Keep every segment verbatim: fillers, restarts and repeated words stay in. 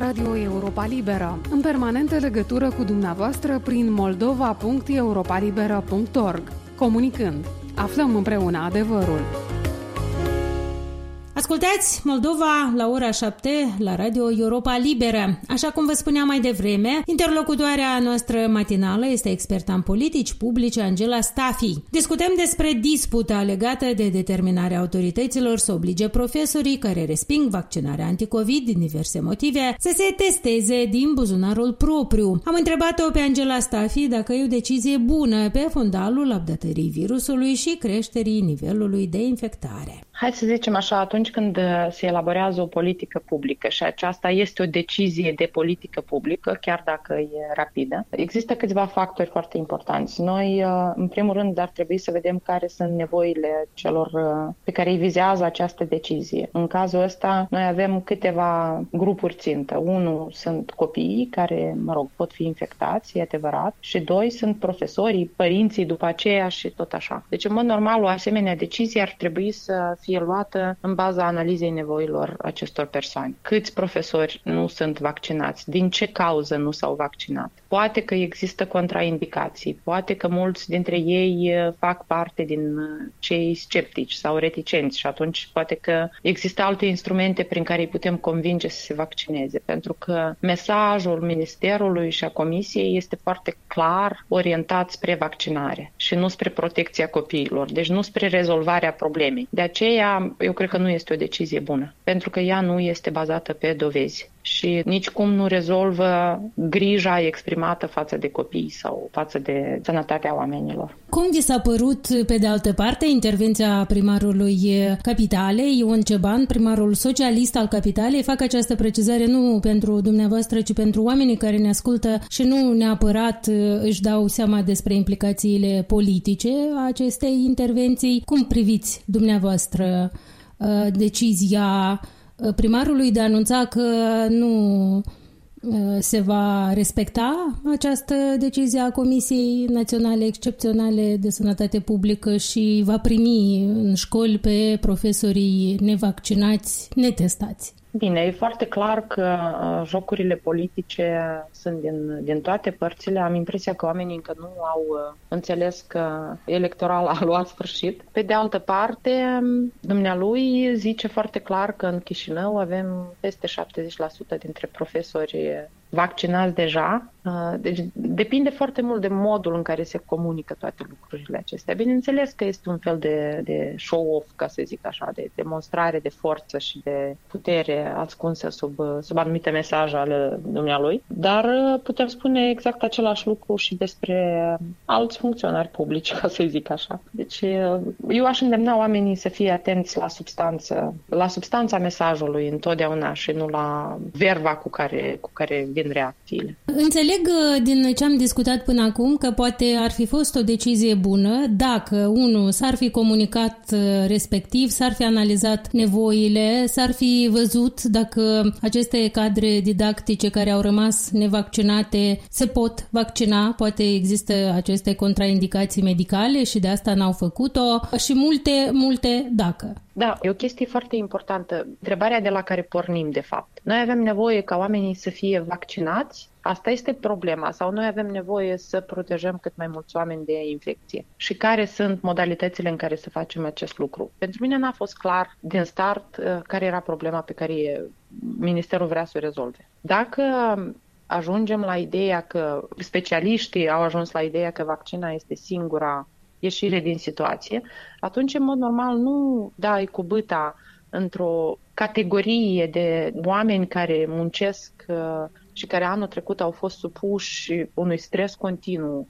Radio Europa Liberă, în permanentă legătură cu dumneavoastră prin moldova punct europa liberă punct org. Comunicând, aflăm împreună adevărul. Ascultați Moldova la ora șapte la Radio Europa Liberă. Așa cum vă spuneam mai devreme, interlocutoarea noastră matinală este experta în politici publice Angela Stafi. Discutăm despre disputa legată de determinarea autorităților să oblige profesorii care resping vaccinarea anticovid din diverse motive să se testeze din buzunarul propriu. Am întrebat-o pe Angela Stafi dacă e o decizie bună pe fundalul updatării virusului și creșterii nivelului de infectare. Hai să zicem așa, atunci când se elaborează o politică publică și aceasta este o decizie de politică publică, chiar dacă e rapidă, există câțiva factori foarte importanți. Noi, în primul rând, ar trebui să vedem care sunt nevoile celor pe care îi vizează această decizie. În cazul ăsta, noi avem câteva grupuri țintă. Unu sunt copiii care, mă rog, pot fi infectați, e adevărat, și doi sunt profesorii, părinții după aceea și tot așa. Deci, în mod normal, o asemenea decizie ar trebui să fie fie luată în baza analizei nevoilor acestor persoane. Câți profesori nu sunt vaccinați? Din ce cauză nu s-au vaccinat? Poate că există contraindicații, poate că mulți dintre ei fac parte din cei sceptici sau reticenți și atunci poate că există alte instrumente prin care îi putem convinge să se vaccineze, pentru că mesajul Ministerului și a Comisiei este foarte clar orientat spre vaccinare și nu spre protecția copiilor, deci nu spre rezolvarea problemei. De aceea eu cred că nu este o decizie bună, pentru că ea nu este bazată pe dovezi și nicicum nu rezolvă grija exprimată față de copii sau față de sănătatea oamenilor. Cum vi s-a părut, pe de altă parte, intervenția primarului Capitalei, Ion Ceban, primarul socialist al Capitalei? Fac această precizare nu pentru dumneavoastră, ci pentru oamenii care ne ascultă și nu neapărat își dau seama despre implicațiile politice a acestei intervenții. Cum priviți dumneavoastră decizia primarului de a anunța că nu se va respecta această decizie a Comisiei Naționale Excepționale de Sănătate Publică și va primi în școli pe profesorii nevaccinați, netestați? Bine, e foarte clar că jocurile politice sunt din, din toate părțile. Am impresia că oamenii încă nu au înțeles că electoral a luat sfârșit. Pe de altă parte, dumnealui zice foarte clar că în Chișinău avem peste șaptezeci la sută dintre profesori vaccinați deja. Deci depinde foarte mult de modul în care se comunică toate lucrurile acestea. Bineînțeles că este un fel de, de show-off, ca să zic așa, de demonstrare de forță și de putere ascunsă sub, sub anumite mesaje ale dumnealui, dar putem spune exact același lucru și despre alți funcționari publici, ca să zic așa. Deci eu aș îndemna oamenii să fie atenți la substanță, la substanța mesajului întotdeauna și nu la verba cu care, cu care vin reacțiile. Înțeleg din ce am discutat până acum că poate ar fi fost o decizie bună dacă, unu, s-ar fi comunicat respectiv, s-ar fi analizat nevoile, s-ar fi văzut dacă aceste cadre didactice care au rămas nevaccinate se pot vaccina, poate există aceste contraindicații medicale și de asta n-au făcut-o și multe, multe dacă. Da, e o chestie foarte importantă. Întrebarea de la care pornim, de fapt. Noi avem nevoie ca oamenii să fie vaccinați? Asta este problema. Sau noi avem nevoie să protejăm cât mai mulți oameni de infecție? Și care sunt modalitățile în care să facem acest lucru? Pentru mine n-a fost clar din start care era problema pe care Ministerul vrea să o rezolve. Dacă ajungem la ideea că specialiștii au ajuns la ideea că vaccina este singura ieșire din situație, atunci, în mod normal, nu dai cu bâta într-o categorie de oameni care muncesc și care anul trecut au fost supuși unui stres continuu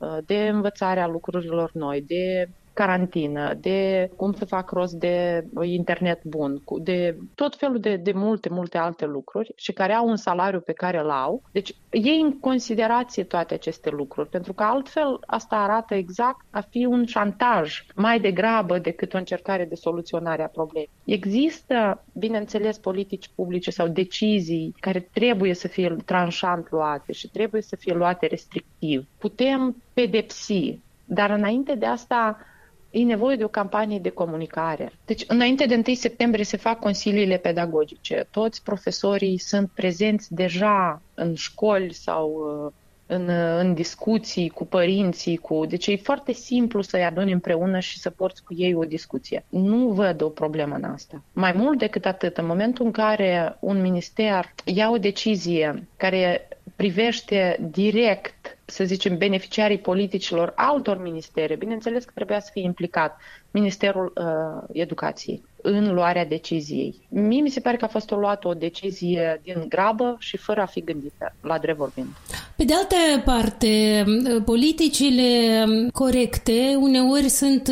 de învățarea lucrurilor noi, de carantină, de cum să fac rost de internet bun, de tot felul de, de multe, multe alte lucruri și care au un salariu pe care îl au. Deci iei în considerație toate aceste lucruri, pentru că altfel asta arată exact a fi un șantaj mai degrabă decât o încercare de soluționare a problemei. Există, bineînțeles, politici publice sau decizii care trebuie să fie tranșant luate și trebuie să fie luate restrictiv. Putem pedepsi, dar înainte de asta E nevoie de o campanie de comunicare. Deci, înainte de întâi septembrie se fac consiliile pedagogice. Toți profesorii sunt prezenți deja în școli sau în, în discuții cu părinții. Cu... Deci e foarte simplu să-i aduni împreună și să porți cu ei o discuție. Nu văd o problemă în asta. Mai mult decât atât, în momentul în care un minister ia o decizie care privește direct, să zicem, beneficiarii politicilor altor ministere, bineînțeles că trebuia să fie implicat Ministerul uh, Educației în luarea deciziei. Mie mi se pare că a fost luată o decizie din grabă și fără a fi gândită, la drept vorbind. Pe de altă parte, politicile corecte uneori sunt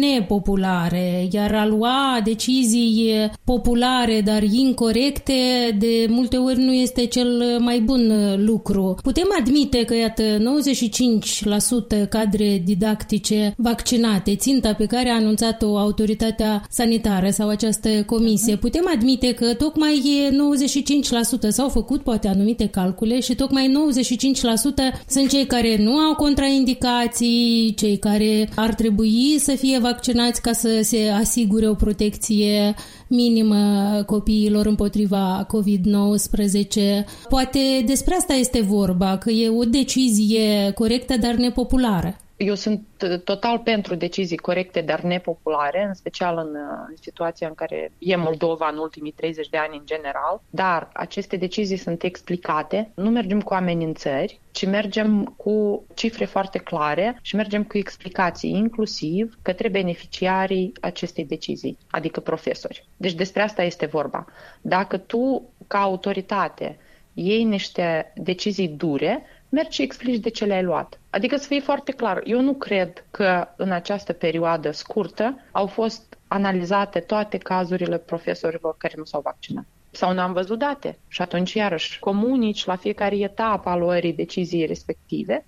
nepopulare, iar a lua decizii populare, dar incorecte, de multe ori nu este cel mai bun lucru. Putem admite că, iată, nouăzeci și cinci la sută cadre didactice vaccinate, ținta pe care a anunțat-o autoritatea sanitară sau această comisie, putem admite că tocmai nouăzeci și cinci la sută s-au făcut poate anumite calcule și tocmai nouăzeci și cinci la sută sunt cei care nu au contraindicații, cei care ar trebui să fie vaccinați ca să se asigure o protecție minimă copiilor împotriva covid nouăsprezece. Poate despre asta este vorba, că e o decizie corectă, dar nepopulară. Eu sunt total pentru decizii corecte, dar nepopulare, în special în, în situația în care e Moldova în ultimii treizeci de ani în general, dar aceste decizii sunt explicate, nu mergem cu amenințări, ci mergem cu cifre foarte clare și mergem cu explicații, inclusiv către beneficiarii acestei decizii, adică profesori. Deci despre asta este vorba. Dacă tu, ca autoritate, iei niște decizii dure, mergi și explici de ce le-ai luat. Adică să fie foarte clar, eu nu cred că în această perioadă scurtă au fost analizate toate cazurile profesorilor care nu s-au vaccinat. Sau n-am văzut date. Și atunci, iarăși, comunici la fiecare etapă a luării deciziei respective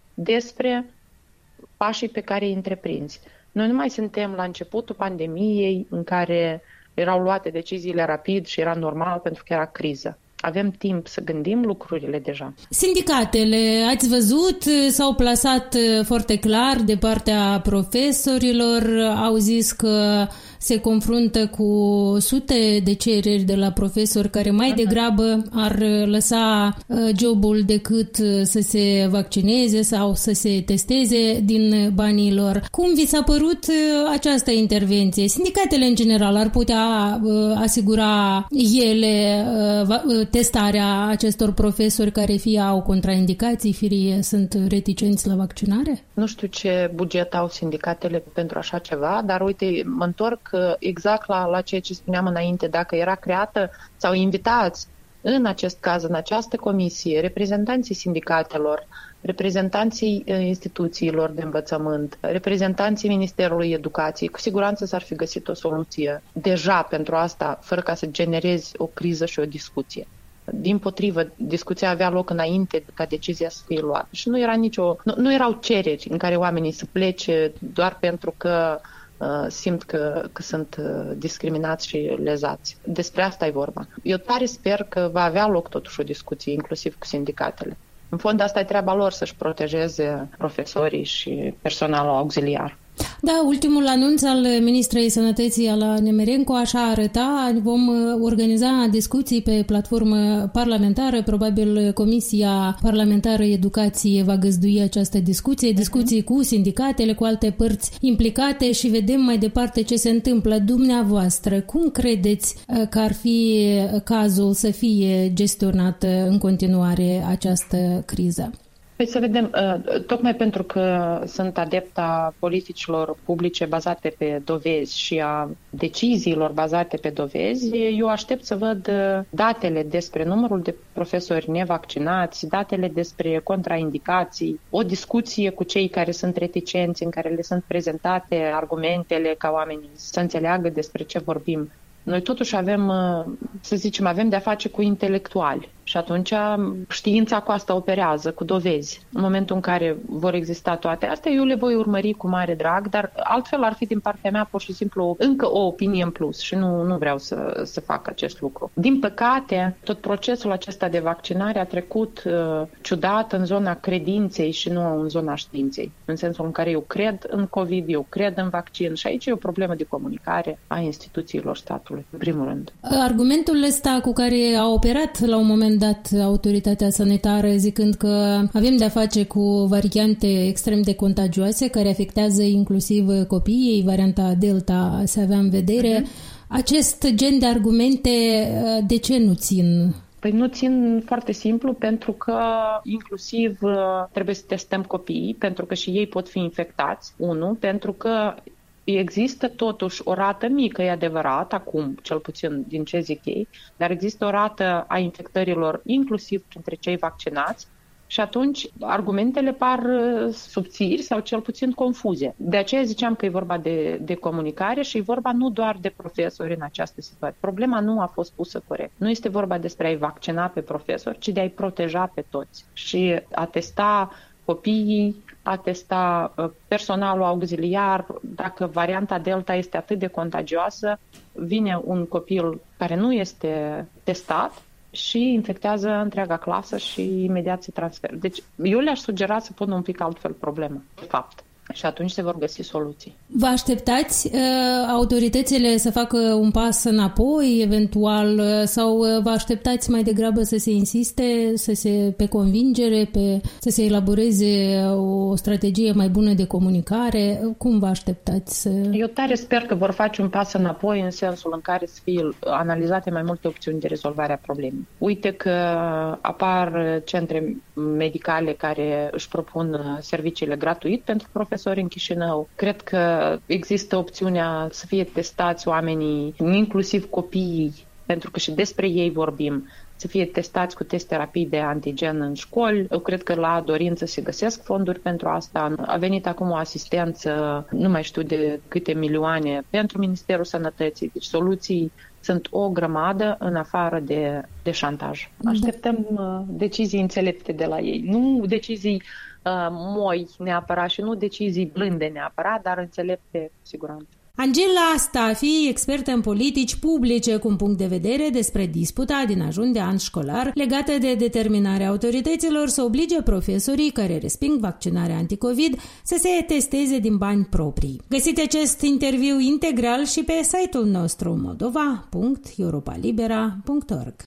despre pașii pe care îi întreprinzi. Noi nu mai suntem la începutul pandemiei în care erau luate deciziile rapid și era normal pentru că era criză. Avem timp să gândim lucrurile deja. Sindicatele, ați văzut, s-au plasat foarte clar de partea profesorilor, au zis că se confruntă cu sute de cereri de la profesori care mai degrabă ar lăsa jobul decât să se vaccineze sau să se testeze din banii lor. Cum vi s-a părut această intervenție? Sindicatele în general ar putea asigura ele testarea acestor profesori care fie au contraindicații, fie sunt reticenți la vaccinare? Nu știu ce buget au sindicatele pentru așa ceva, dar uite, mă întorc exact la, la ceea ce spuneam înainte, dacă era creată sau invitați în acest caz, în această comisie, reprezentanții sindicatelor, reprezentanții instituțiilor de învățământ, reprezentanții Ministerului Educației, cu siguranță s-ar fi găsit o soluție deja pentru asta, fără ca să generezi o criză și o discuție. Dimpotrivă, discuția avea loc înainte ca decizia să fie luată. Și nu era nicio, nu, nu erau cereri în care oamenii să plece doar pentru că uh, simt că, că sunt uh, discriminați și lezați. Despre asta e vorba. Eu tare sper că va avea loc totuși o discuție, inclusiv cu sindicatele. În fond, asta e treaba lor, să-și protejeze profesorii și personalul auxiliar. Da, ultimul anunț al ministrei Sănătății, Ala Nemerenko, așa arăta: vom organiza discuții pe platformă parlamentară, probabil Comisia Parlamentară Educație va găzdui această discuție, discuții cu sindicatele, cu alte părți implicate și vedem mai departe ce se întâmplă. Dumneavoastră, cum credeți că ar fi cazul să fie gestionată în continuare această criză? Păi să vedem, tocmai pentru că sunt adepta politicilor publice bazate pe dovezi și a deciziilor bazate pe dovezi, eu aștept să văd datele despre numărul de profesori nevaccinați, datele despre contraindicații, o discuție cu cei care sunt reticenți, în care le sunt prezentate argumentele ca oamenii să înțeleagă despre ce vorbim. Noi totuși avem, să zicem, avem de-a face cu intelectuali Și atunci știința cu asta operează, cu dovezi. În momentul în care vor exista toate astea, eu le voi urmări cu mare drag, dar altfel ar fi din partea mea pur și simplu încă o opinie în plus și nu, nu vreau să, să fac acest lucru. Din păcate, tot procesul acesta de vaccinare a trecut uh, ciudat în zona credinței și nu în zona științei. În sensul în care eu cred în COVID, eu cred în vaccin și aici e o problemă de comunicare a instituțiilor statului, în primul rând. Argumentul ăsta cu care a operat la un moment dat autoritatea sanitară, zicând că avem de-a face cu variante extrem de contagioase care afectează inclusiv copiii, varianta Delta se avea în vedere. Uh-huh. Acest gen de argumente de ce nu țin? Păi nu țin foarte simplu, pentru că inclusiv trebuie să testăm copiii, pentru că și ei pot fi infectați, unu, pentru că există totuși o rată mică, e adevărat, acum, cel puțin din ce zic ei, dar există o rată a infectărilor inclusiv printre cei vaccinați și atunci argumentele par subțiri sau cel puțin confuze. De aceea ziceam că e vorba de, de comunicare și e vorba nu doar de profesori în această situație. Problema nu a fost pusă corect. Nu este vorba despre a-i vaccina pe profesori, ci de a-i proteja pe toți și a testa copiii, a testa personalul auxiliar. Dacă varianta Delta este atât de contagioasă, vine un copil care nu este testat și infectează întreaga clasă și imediat se transferă. Deci eu le-aș sugera să pună un pic altfel problema, de fapt. Și atunci se vor găsi soluții. Vă așteptați uh, autoritățile să facă un pas înapoi, eventual, uh, sau uh, vă așteptați mai degrabă să se insiste, să se pe convingere, pe, să se elaboreze o strategie mai bună de comunicare? Cum vă așteptați? Să... Eu tare sper că vor face un pas înapoi în sensul în care să fie analizate mai multe opțiuni de rezolvare a problemei. Uite că apar centre medicale care își propun serviciile gratuit pentru profesori în Chișinău. Cred că există opțiunea să fie testați oamenii, inclusiv copiii, pentru că și despre ei vorbim, să fie testați cu teste rapide antigen în școli. Eu cred că la dorință se găsesc fonduri pentru asta. A venit acum o asistență, nu mai știu de câte milioane, pentru Ministerul Sănătății. Deci soluții sunt o grămadă în afară de, de șantaj. Așteptăm uh, decizii înțelepte de la ei. Nu decizii uh, moi neapărat și nu decizii blânde neapărat, dar înțelepte cu siguranță. Angela Stafi, expertă în politici publice, cu un punct de vedere despre disputa din ajun de an școlar legată de determinarea autorităților să oblige profesorii care resping vaccinarea anticovid să se testeze din bani proprii. Găsiți acest interviu integral și pe site-ul nostru moldova punct europa libera punct org.